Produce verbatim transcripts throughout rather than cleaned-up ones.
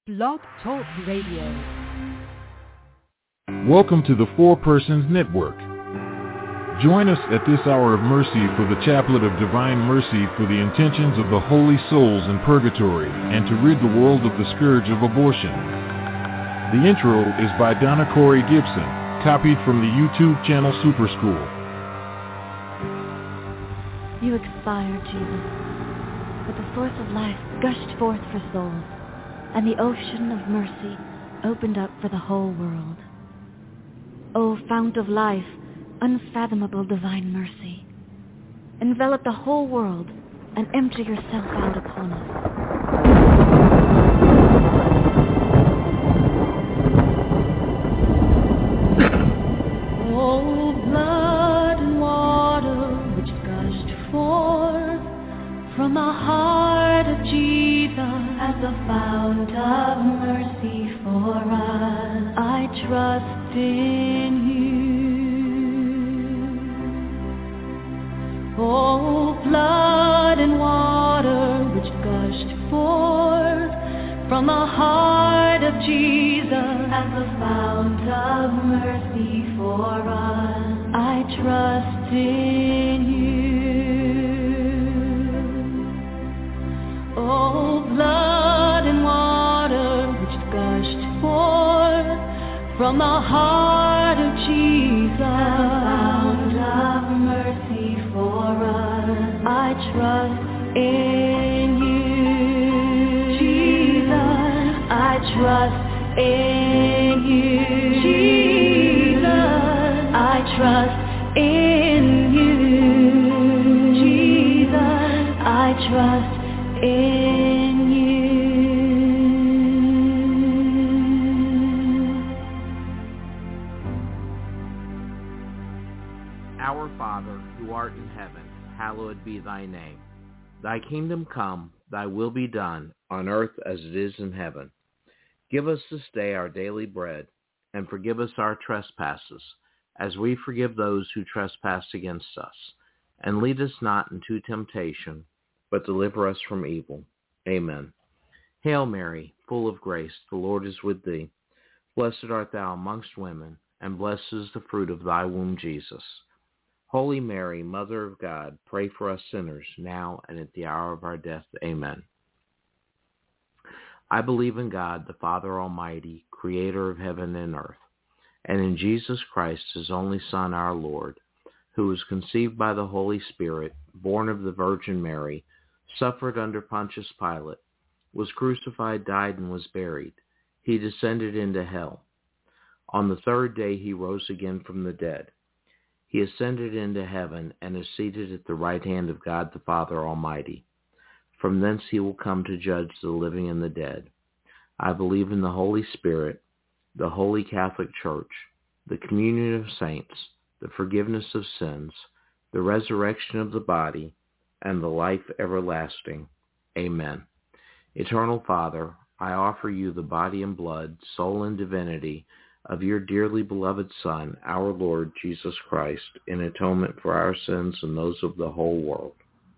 Blog Talk Radio. Welcome to the Four Persons Network. Join us at this hour of mercy for the Chaplet of Divine Mercy for the intentions of the holy souls in purgatory and to rid the world of the scourge of abortion. The intro is by Donna Corey Gibson, copied from the YouTube channel Super School. You expired, Jesus, but the source of life gushed forth for souls, and the ocean of mercy opened up for the whole world. O fount of life, unfathomable divine mercy, envelop the whole world and empty yourself out upon us. O blood and water which gushed forth from the heart of Jesus as a fount of mercy for us, I trust in you. O blood and water which gushed forth from the heart of Jesus as a fount of mercy for us, I trust in you. O blood and water which gushed forth from the heart of Jesus, fount of mercy for us, I trust in you. Jesus, I trust in you. Jesus, I trust in you. Jesus, I trust in you. Our Father, who art in heaven, hallowed be thy name. Thy kingdom come, thy will be done, on earth as it is in heaven. Give us this day our daily bread, and forgive us our trespasses, as we forgive those who trespass against us. And lead us not into temptation, but deliver us from evil. Amen. Hail Mary, full of grace, the Lord is with thee. Blessed art thou amongst women, and blessed is the fruit of thy womb, Jesus. Holy Mary, Mother of God, pray for us sinners, now and at the hour of our death. Amen. I believe in God, the Father Almighty, creator of heaven and earth, and in Jesus Christ, his only Son, our Lord, who was conceived by the Holy Spirit, born of the Virgin Mary, suffered under Pontius Pilate, was crucified, died, and was buried. He descended into hell. On the third day he rose again from the dead. He ascended into heaven and is seated at the right hand of God the Father Almighty. From thence he will come to judge the living and the dead. I believe in the Holy Spirit, the Holy Catholic Church, the communion of saints, the forgiveness of sins, the resurrection of the body, and the life everlasting. Amen. Eternal Father, I offer you the body and blood, soul and divinity of your dearly beloved Son, our Lord Jesus Christ, in atonement for our sins and those of the whole world.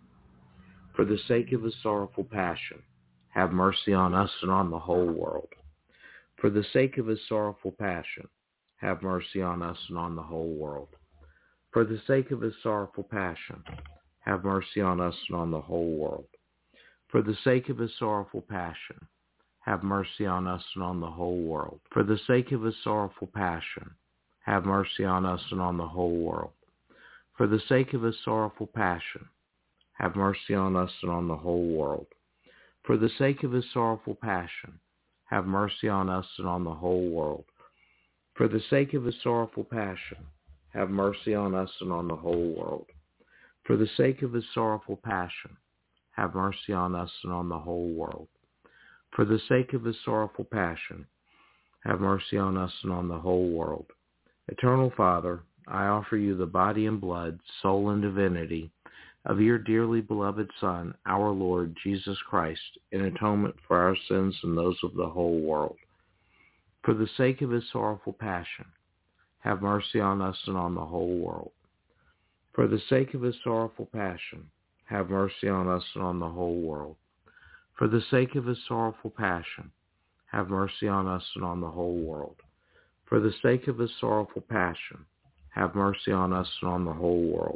For the sake of his sorrowful passion, have mercy on us and on the whole world. For the sake of his sorrowful passion, have mercy on us and on the whole world. For the sake of his sorrowful passion, have mercy on us and on the whole world. For the sake of his sorrowful passion, have mercy on us and on the whole world. For the sake of his sorrowful passion, have mercy on us and on the whole world. For the sake of his sorrowful passion, have mercy on us and on the whole world. For the sake of his sorrowful passion, have mercy on us and on the whole world. For the sake of his sorrowful passion, have mercy on us and on the whole world. For the sake of his sorrowful passion, have mercy on us and on the whole world. For the sake of his sorrowful passion, have mercy on us and on the whole world. Eternal Father, I offer you the body and blood, soul and divinity of your dearly beloved Son, our Lord Jesus Christ, in atonement for our sins and those of the whole world. For the sake of his sorrowful passion, have mercy on us and on the whole world. For the sake of his sorrowful passion, have mercy on us and on the whole world. For the sake of his sorrowful passion, have mercy on us and on the whole world. For the sake of his sorrowful passion, have mercy on us and on the whole world.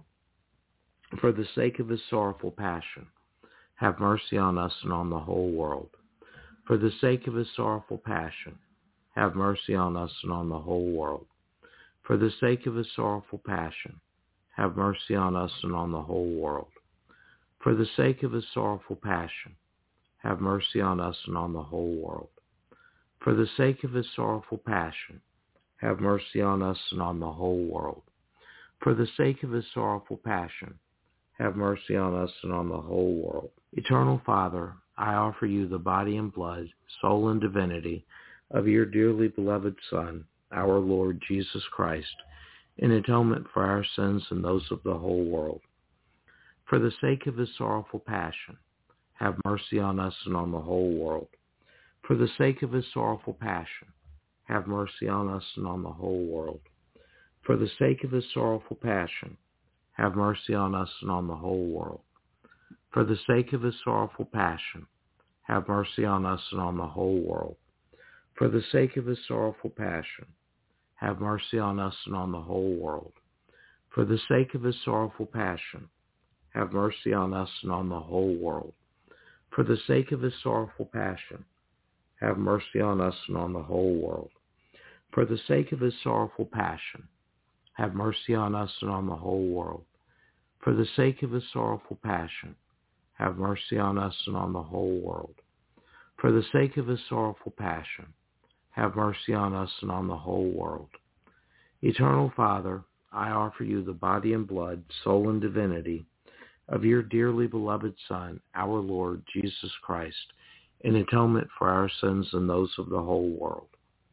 For the sake of his sorrowful passion, have mercy on us and on the whole world. For the sake of his sorrowful passion, have mercy on us and on the whole world. For the sake of his sorrowful passion, have mercy on us and on the whole world. For the sake of his sorrowful passion, have mercy on us and on the whole world. For the sake of his sorrowful passion, have mercy on us and on the whole world. For the sake of his sorrowful passion, have mercy on us and on the whole world. Eternal Father, I offer you the body and blood, soul and divinity of your dearly beloved Son, our Lord Jesus Christ, in atonement for our sins and those of the whole world. For the sake of his sorrowful passion, have mercy on us and on the whole world. For the sake of his sorrowful passion, have mercy on us and on the whole world. For the sake of his sorrowful passion, have mercy on us and on the whole world. For the sake of his sorrowful passion, have mercy on us and on the whole world. For the sake of his sorrowful passion, have mercy on us and on the whole world. For the sake of his sorrowful passion, have mercy on us and on the whole world. For the sake of his sorrowful passion, have mercy on us and on the whole world. For the sake of his sorrowful passion, have mercy on us and on the whole world. For the sake of his sorrowful passion, have mercy on us and on the whole world. For the sake of his sorrowful passion, have mercy on us and on the whole world. Eternal Father, I offer you the body and blood, soul and divinity of your dearly beloved Son, our Lord Jesus Christ, in atonement for our sins and those of the whole world.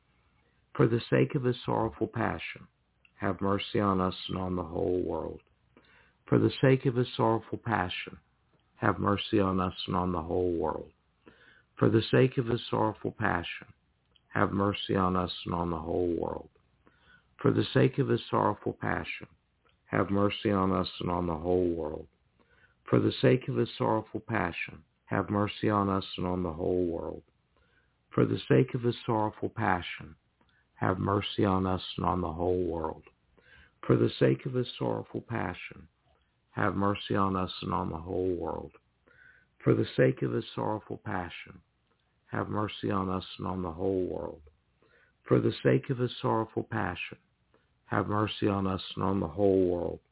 For the sake of his sorrowful passion, have mercy on us and on the whole world. For the sake of his sorrowful passion, have mercy on us and on the whole world. For the sake of his sorrowful passion, have mercy on us and on the whole world. For the sake of his sorrowful passion, have mercy on us and on the whole world. For the sake of his sorrowful passion, have mercy on us and on the whole world. For the sake of his sorrowful passion, have mercy on us and on the whole world. For the sake of his sorrowful passion, have mercy on us and on the whole world. For the sake of his sorrowful passion, have mercy on us and on the whole world. For the sake of his sorrowful passion, have mercy on us and on the whole world.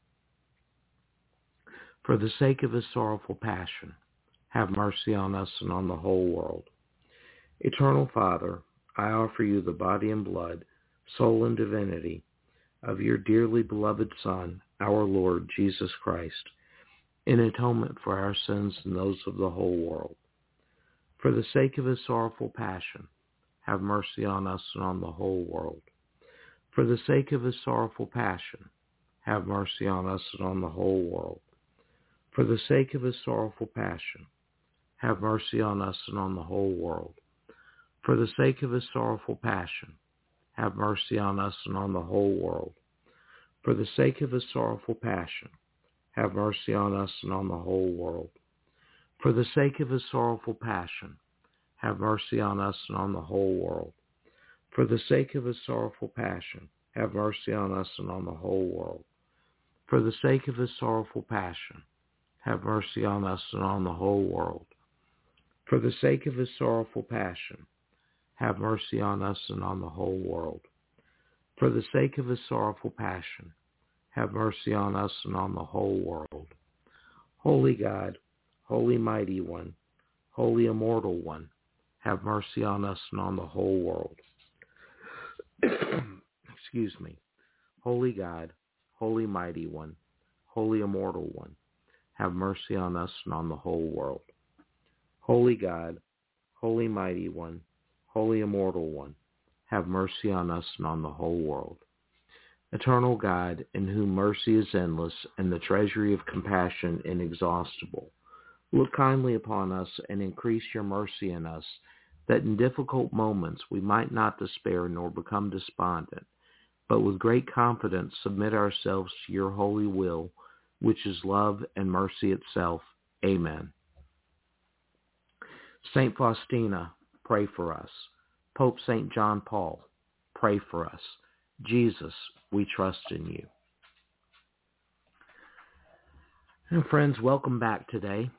For the sake of his sorrowful passion, have mercy on us and on the whole world. Eternal Father, I offer you the body and blood, soul and divinity of your dearly beloved Son, our Lord Jesus Christ, in atonement for our sins and those of the whole world. For the sake of his sorrowful passion, have mercy on us and on the whole world. For the sake of his sorrowful passion, have mercy on us and on the whole world. For the sake of his sorrowful passion, have mercy on us and on the whole world. For the sake of his sorrowful passion, have mercy on us and on the whole world. For the sake of his sorrowful passion, have mercy on us and on the whole world. For the sake of his sorrowful passion, have mercy on us and on the whole world. For the sake of his sorrowful passion, have mercy on us and on the whole world. For the sake of his sorrowful passion, have mercy on us and on the whole world. For the sake of his sorrowful passion, have mercy on us and on the whole world. For the sake of his sorrowful passion, have mercy on us and on the whole world. Holy God, Holy Mighty One, Holy Immortal One, have mercy on us and on the whole world. Excuse me. Holy God, Holy Mighty One, Holy Immortal One, have mercy on us and on the whole world. Holy God, Holy Mighty One, Holy Immortal One, have mercy on us and on the whole world. Eternal God, in whom mercy is endless and the treasury of compassion inexhaustible, look kindly upon us and increase your mercy in us, that in difficult moments we might not despair nor become despondent, but with great confidence submit ourselves to your holy will, which is love and mercy itself. Amen. Saint Faustina, pray for us. Pope Saint John Paul, pray for us. Jesus, we trust in you. And friends, welcome back today.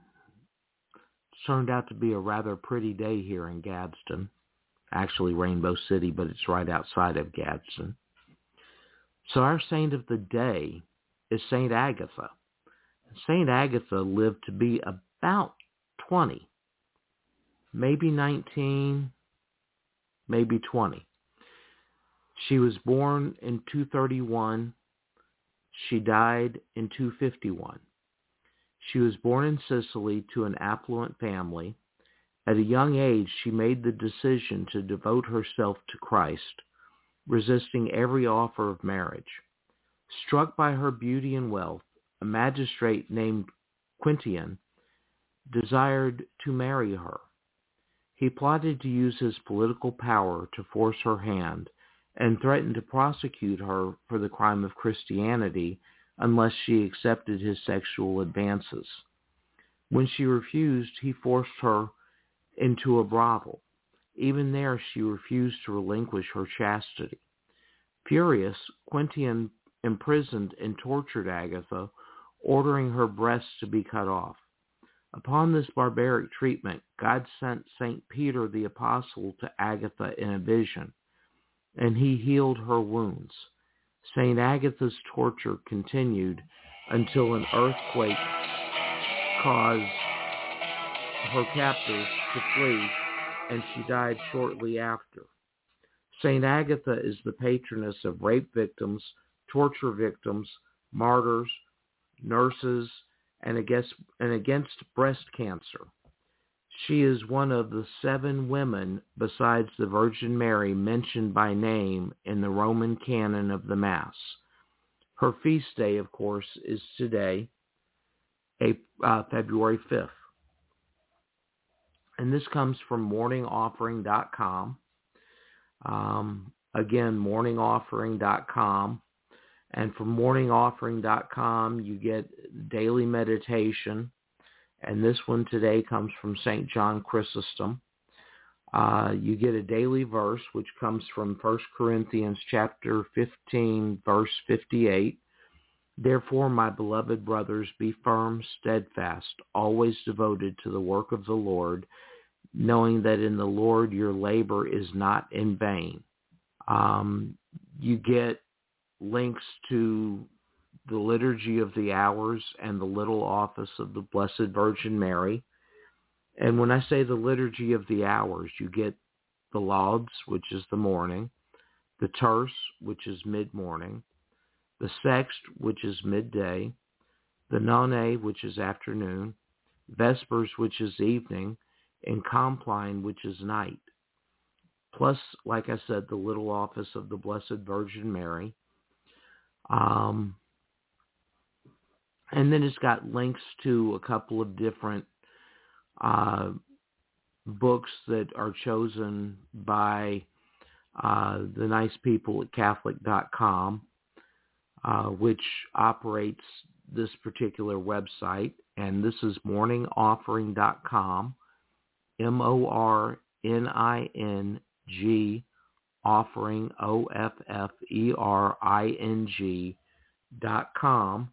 It's turned out to be a rather pretty day here in Gadsden. Actually Rainbow City, but it's right outside of Gadsden. So our saint of the day is Saint Agatha. Saint Agatha lived to be about twenty, maybe nineteen, maybe twenty. She was born in two thirty-one. She died in two fifty-one. She was born in Sicily to an affluent family. At a young age, she made the decision to devote herself to Christ, resisting every offer of marriage. Struck by her beauty and wealth, a magistrate named Quintian desired to marry her. He plotted to use his political power to force her hand and threatened to prosecute her for the crime of Christianity unless she accepted his sexual advances. When she refused, he forced her into a brothel. Even there, she refused to relinquish her chastity. Furious, Quintian imprisoned and tortured Agatha, ordering her breasts to be cut off. Upon this barbaric treatment, God sent Saint Peter the Apostle to Agatha in a vision, and he healed her wounds. Saint Agatha's torture continued until an earthquake caused her captors to flee, and she died shortly after. Saint Agatha is the patroness of rape victims, torture victims, martyrs, nurses, and against, and against breast cancer. She is one of the seven women besides the Virgin Mary mentioned by name in the Roman canon of the Mass. Her feast day, of course, is today, uh, February fifth. And this comes from morning offering dot com. Um, again, morning offering dot com. And from morning offering dot com, you get daily meditation. And this one today comes from Saint John Chrysostom. Uh, you get a daily verse, which comes from First Corinthians chapter fifteen, verse fifty-eight. Therefore, my beloved brothers, be firm, steadfast, always devoted to the work of the Lord, knowing that in the Lord your labor is not in vain. Um, you get links to the Liturgy of the Hours and the Little Office of the Blessed Virgin Mary. And when I say the Liturgy of the Hours, you get the Lauds, which is the morning, the Terce, which is mid-morning, the Sext, which is midday, the None, which is afternoon, Vespers, which is evening, and Compline, which is night. Plus, like I said, the Little Office of the Blessed Virgin Mary. Um, and then it's got links to a couple of different uh, books that are chosen by uh, the nice people at Catholic dot com, uh, which operates this particular website. And this is morning offering dot com, M O R N I N G, offering, O F F E R I N G dot com.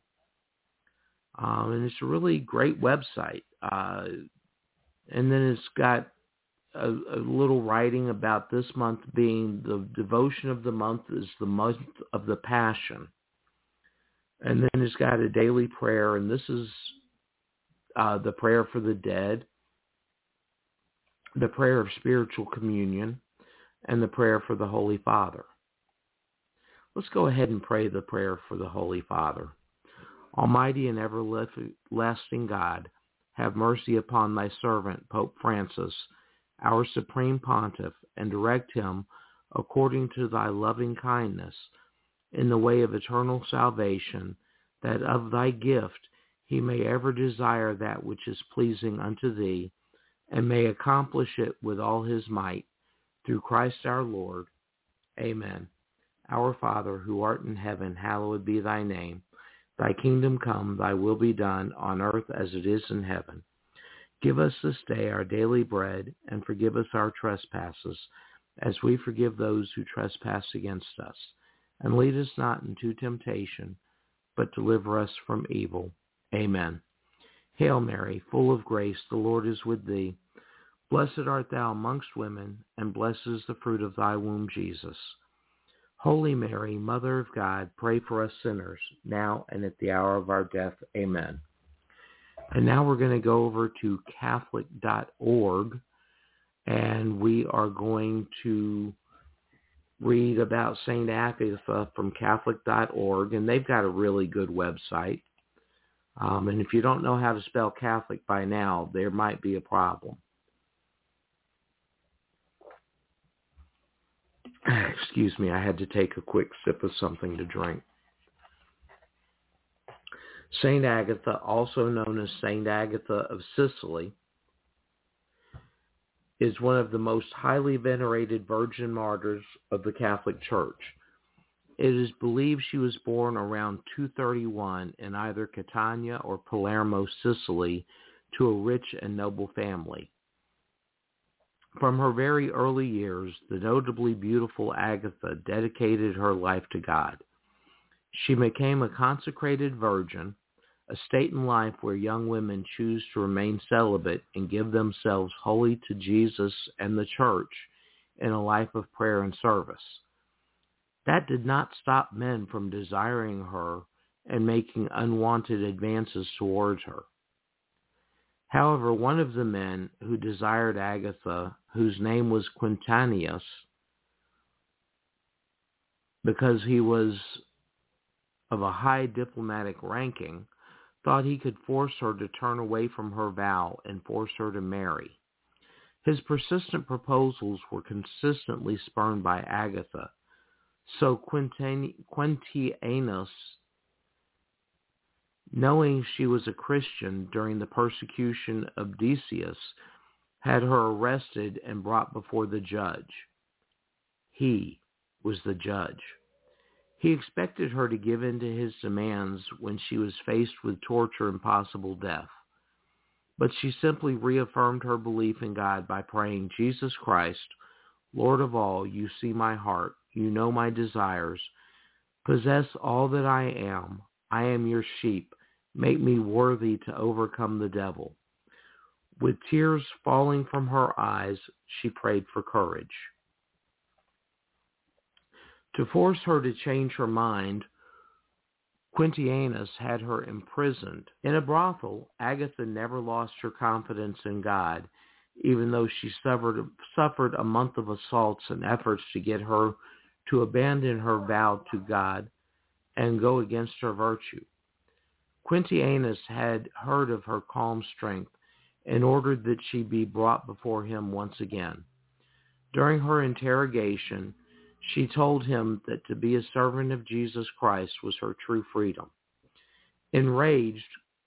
Um, and it's a really great website. Uh, and then it's got a, a little writing about this month being the devotion of the month is the month of the Passion. And then it's got a daily prayer, and this is uh, the prayer for the dead, the prayer of spiritual communion, and the prayer for the Holy Father. Let's go ahead and pray the prayer for the Holy Father. Almighty and everlasting God, have mercy upon thy servant, Pope Francis, our supreme pontiff, and direct him according to thy loving kindness in the way of eternal salvation, that of thy gift he may ever desire that which is pleasing unto thee, and may accomplish it with all his might, through Christ our Lord. Amen. Our Father, who art in heaven, hallowed be thy name. Thy kingdom come, thy will be done, on earth as it is in heaven. Give us this day our daily bread, and forgive us our trespasses, as we forgive those who trespass against us. And lead us not into temptation, but deliver us from evil. Amen. Hail Mary, full of grace, the Lord is with thee. Blessed art thou amongst women, and blessed is the fruit of thy womb, Jesus. Holy Mary, Mother of God, pray for us sinners, now and at the hour of our death. Amen. And now we're going to go over to Catholic dot org, and we are going to read about Saint Agatha from Catholic dot org, and they've got a really good website. Um, and if you don't know how to spell Catholic by now, there might be a problem. Excuse me, I had to take a quick sip of something to drink. Saint Agatha, also known as Saint Agatha of Sicily, is one of the most highly venerated virgin martyrs of the Catholic Church. It is believed she was born around two thirty-one in either Catania or Palermo, Sicily, to a rich and noble family. From her very early years, the notably beautiful Agatha dedicated her life to God. She became a consecrated virgin, a state in life where young women choose to remain celibate and give themselves wholly to Jesus and the Church in a life of prayer and service. That did not stop men from desiring her and making unwanted advances towards her. However, one of the men who desired Agatha, whose name was Quintanius, because he was of a high diplomatic ranking, thought he could force her to turn away from her vow and force her to marry. His persistent proposals were consistently spurned by Agatha, so Quintianus, knowing she was a Christian during the persecution of Decius, had her arrested and brought before the judge. He was the judge. He expected her to give in to his demands when she was faced with torture and possible death. But she simply reaffirmed her belief in God by praying, Jesus Christ, Lord of all, you see my heart, you know my desires. Possess all that I am. I am your sheep. Make me worthy to overcome the devil. With tears falling from her eyes, she prayed for courage. To force her to change her mind, Quintianus had her imprisoned. In a brothel, Agatha never lost her confidence in God, even though she suffered, suffered a month of assaults and efforts to get her to abandon her vow to God and go against her virtue. Quintianus had heard of her calm strength and ordered that she be brought before him once again. During her interrogation, she told him that to be a servant of Jesus Christ was her true freedom. Enraged,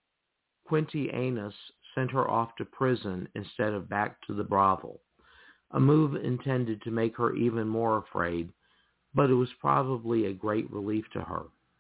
Quintianus sent her off to prison instead of back to the brothel, a move intended to make her even more afraid, but it was probably a great relief to her.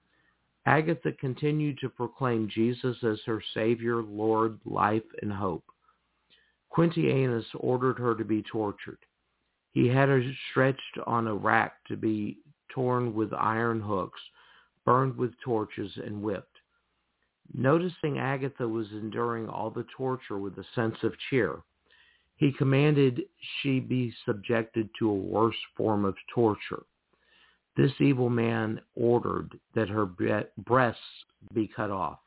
Agatha continued to proclaim Jesus as her Savior, Lord, life, and hope. Quintianus ordered her to be tortured. He had her stretched on a rack to be torn with iron hooks, burned with torches, and whipped. Noticing Agatha was enduring all the torture with a sense of cheer, he commanded she be subjected to a worse form of torture. This evil man ordered that her breasts be cut off.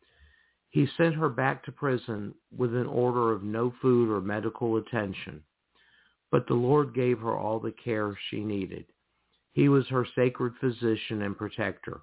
He sent her back to prison with an order of no food or medical attention. But the Lord gave her all the care she needed. He was her sacred physician and protector.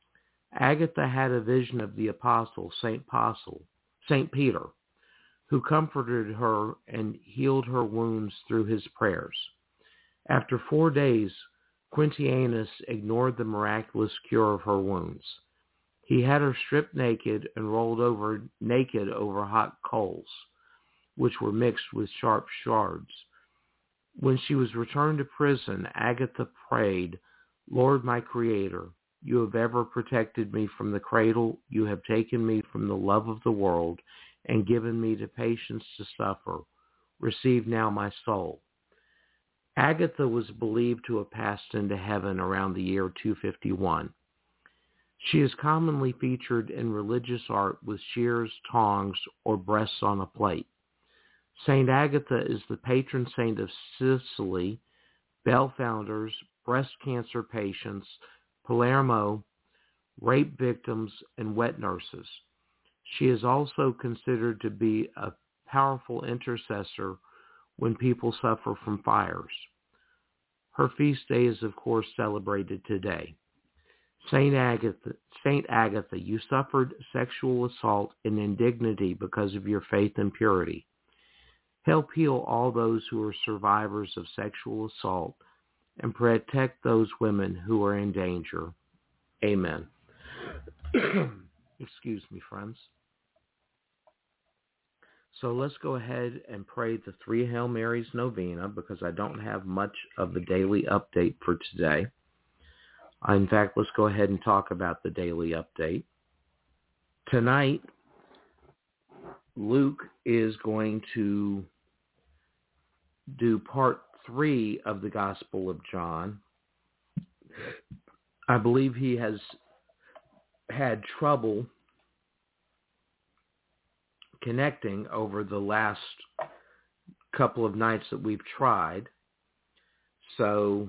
Agatha had a vision of the apostle, Saint Apostle, Saint Peter, who comforted her and healed her wounds through his prayers. After four days, Quintianus ignored the miraculous cure of her wounds. He had her stripped naked and rolled over naked over hot coals, which were mixed with sharp shards. When she was returned to prison, Agatha prayed, Lord, my Creator, you have ever protected me from the cradle. You have taken me from the love of the world, and given me the patience to suffer. Receive now my soul. Agatha was believed to have passed into heaven around the year two fifty-one. She is commonly featured in religious art with shears, tongs, or breasts on a plate. Saint Agatha is the patron saint of Sicily, bell founders, breast cancer patients, Palermo, rape victims, and wet nurses. She is also considered to be a powerful intercessor when people suffer from fires. Her feast day is, of course, celebrated today. Saint Agatha, Saint Agatha, you suffered sexual assault and indignity because of your faith and purity. Help heal all those who are survivors of sexual assault and protect those women who are in danger. Amen. Excuse me, friends. So let's go ahead and pray the three Hail Marys novena because I don't have much of the daily update for today. In fact, let's go ahead and talk about the daily update. Tonight, Luke is going to do part three of the Gospel of John. I believe he has had trouble connecting over the last couple of nights that we've tried. So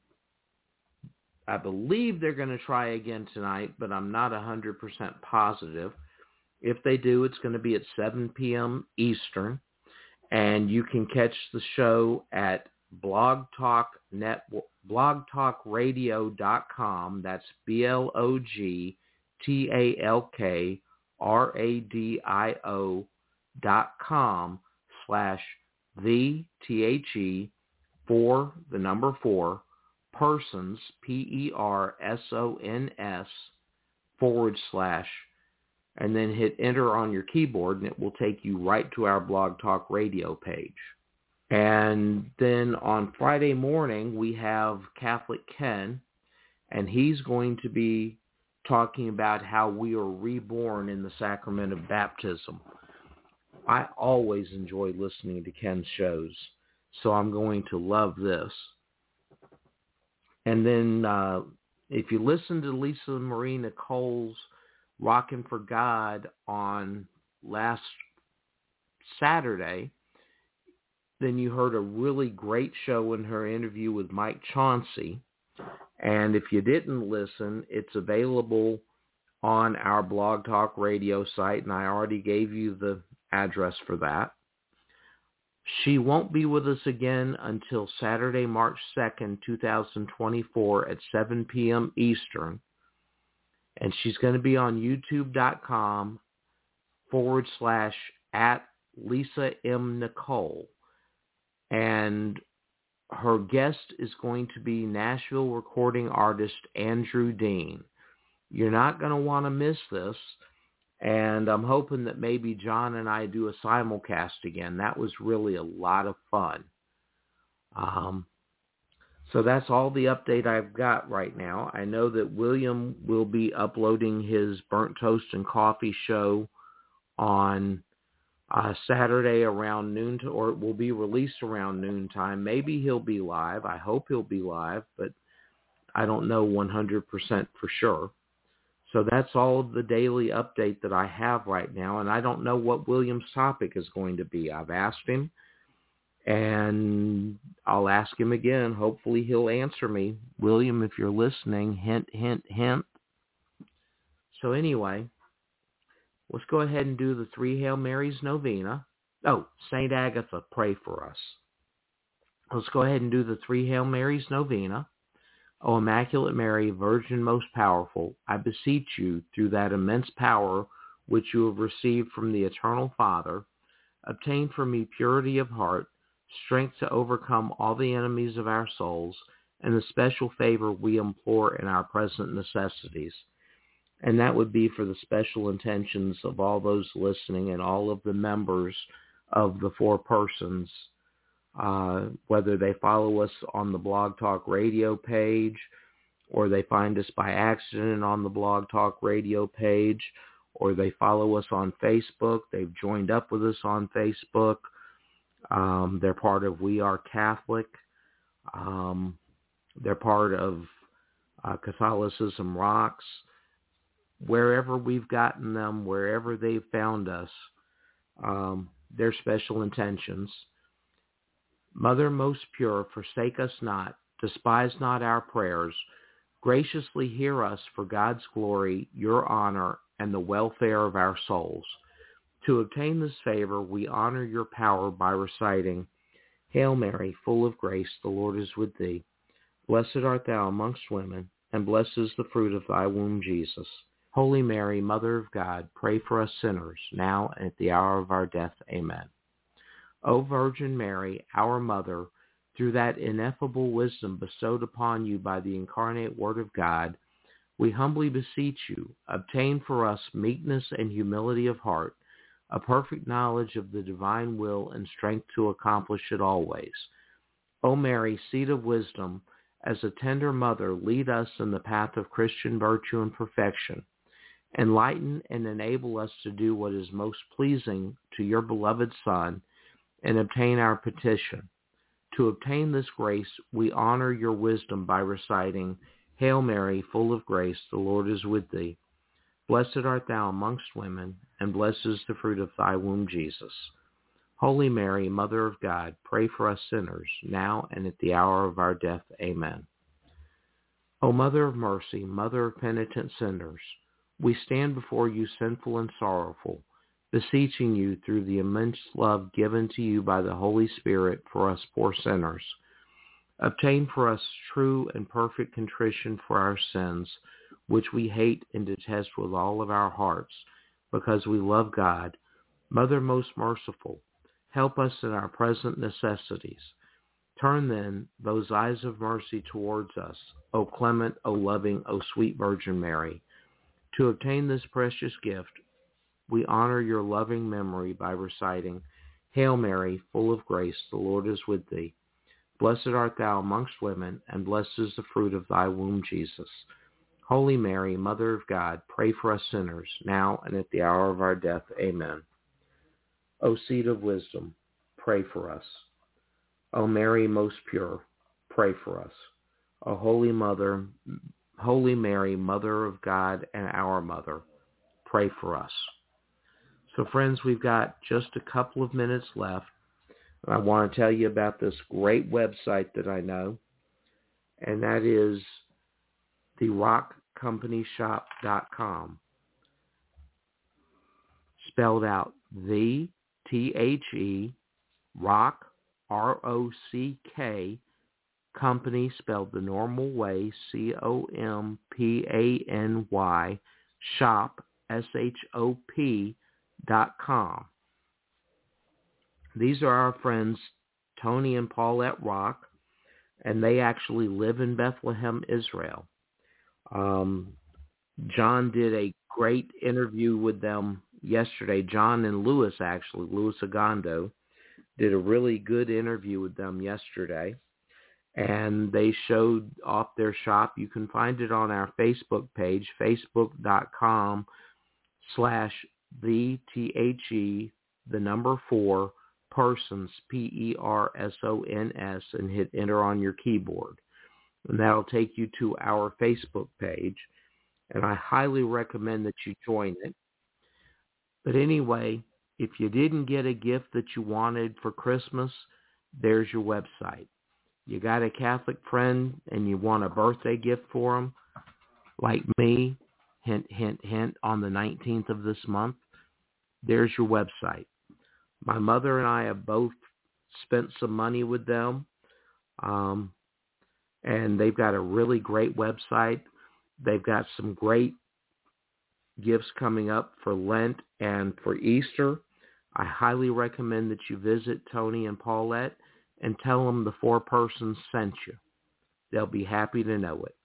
I believe they're going to try again tonight, but I'm not one hundred percent positive. If they do, it's going to be at seven p.m. Eastern, and you can catch the show at Blog Talk Net, blog talk radio dot com. That's B L O G T A L K R A D I O dot com slash the T H E for the number four persons, P E R S O N S forward slash, and then hit enter on your keyboard, and it will take you right to our Blog Talk Radio page. And then on Friday morning, we have Catholic Ken, and he's going to be talking about how we are reborn in the sacrament of baptism. I always enjoy listening to Ken's shows, so I'm going to love this. And then uh, if you listen to Lisa Marie Nicole's Rockin' for God on last Saturday, then you heard a really great show in her interview with Mike Chauncey. And if you didn't listen, it's available on our Blog Talk Radio site, and I already gave you the address for that. She won't be with us again until Saturday, March second, twenty twenty-four at seven p.m. Eastern. And she's going to be on youtube.com forward slash at Lisa M. Nicole. And her guest is going to be Nashville recording artist Andrew Dean. You're not going to want to miss this. And I'm hoping that maybe John and I do a simulcast again. That was really a lot of fun. Um, so that's all the update I've got right now. I know that William will be uploading his Burnt Toast and Coffee show on uh, Saturday around noon, to, or it will be released around noontime. Maybe he'll be live. I hope he'll be live, but I don't know one hundred percent for sure. So that's all of the daily update that I have right now, and I don't know what William's topic is going to be. I've asked him, and I'll ask him again. Hopefully he'll answer me. William, if you're listening, hint, hint, hint. So anyway, let's go ahead and do the three Hail Marys novena. Oh, Saint Agatha, pray for us. Let's go ahead and do the three Hail Marys novena. O Immaculate Mary, Virgin most powerful, I beseech you, through that immense power which you have received from the Eternal Father, obtain for me purity of heart, strength to overcome all the enemies of our souls, and the special favor we implore in our present necessities. And that would be for the special intentions of all those listening and all of the members of the four persons, Uh, whether they follow us on the Blog Talk Radio page, or they find us by accident on the Blog Talk Radio page, or they follow us on Facebook. They've joined up with us on Facebook. Um, they're part of We Are Catholic. Um, they're part of uh, Catholicism Rocks. Wherever we've gotten them, wherever they've found us, um, their special intentions. Mother most pure, forsake us not, despise not our prayers. Graciously hear us for God's glory, your honor, and the welfare of our souls. To obtain this favor, we honor your power by reciting, Hail Mary, full of grace, the Lord is with thee. Blessed art thou amongst women, and blessed is the fruit of thy womb, Jesus. Holy Mary, Mother of God, pray for us sinners, now and at the hour of our death. Amen. O Virgin Mary, our Mother, through that ineffable wisdom bestowed upon you by the incarnate Word of God, we humbly beseech you, obtain for us meekness and humility of heart, a perfect knowledge of the divine will and strength to accomplish it always. O Mary, seat of wisdom, as a tender mother, lead us in the path of Christian virtue and perfection. Enlighten and enable us to do what is most pleasing to your beloved Son and obtain our petition. To obtain this grace, we honor your wisdom by reciting, Hail Mary, full of grace, the Lord is with thee. Blessed art thou amongst women, and blessed is the fruit of thy womb, Jesus. Holy Mary, Mother of God, pray for us sinners, now and at the hour of our death. Amen. O Mother of mercy, Mother of penitent sinners, we stand before you sinful and sorrowful, beseeching you through the immense love given to you by the Holy Spirit for us poor sinners. Obtain for us true and perfect contrition for our sins, which we hate and detest with all of our hearts, because we love God. Mother most merciful, help us in our present necessities. Turn then those eyes of mercy towards us, O clement, O loving, O sweet Virgin Mary. To obtain this precious gift, we honor your loving memory by reciting, Hail Mary, full of grace, the Lord is with thee. Blessed art thou amongst women, and blessed is the fruit of thy womb, Jesus. Holy Mary, Mother of God, pray for us sinners, now and at the hour of our death. Amen. O seat of wisdom, pray for us. O Mary most pure, pray for us. O Holy Mother, Holy Mary, Mother of God and our Mother, pray for us. So friends, we've got just a couple of minutes left. I want to tell you about this great website that I know, and that is the rock company shop dot com. Spelled out the T H E rock, R O C K, company spelled the normal way, C O M P A N Y, shop, S H O P, dot com. These are our friends Tony and Paulette Rock, and they actually live in Bethlehem, Israel. Um, John did a great interview with them yesterday. John and Louis, actually, Louis Agondo, did a really good interview with them yesterday, and they showed off their shop. You can find it on our Facebook page, facebook.com slash the T-H-E, the number four, persons, P E R S O N S, and hit enter on your keyboard. And that'll take you to our Facebook page, and I highly recommend that you join it. But anyway, if you didn't get a gift that you wanted for Christmas, there's your website. You got a Catholic friend and you want a birthday gift for them, like me, hint, hint, hint, on the nineteenth of this month, there's your website. My mother and I have both spent some money with them, um, and they've got a really great website. They've got some great gifts coming up for Lent and for Easter. I highly recommend that you visit Tony and Paulette and tell them the four persons sent you. They'll be happy to know it.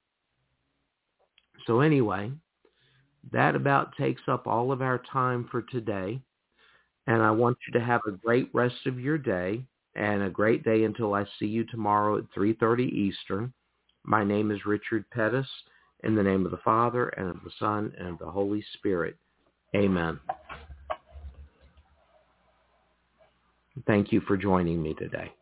So anyway, that about takes up all of our time for today. And I want you to have a great rest of your day and a great day until I see you tomorrow at three thirty Eastern. My name is Richard Pettis. In the name of the Father, and of the Son, and of the Holy Spirit. Amen. Thank you for joining me today.